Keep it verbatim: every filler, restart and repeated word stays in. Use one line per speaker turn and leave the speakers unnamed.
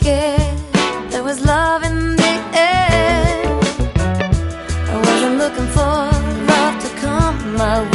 scared there was love in the air. I wasn't looking for love to come my way.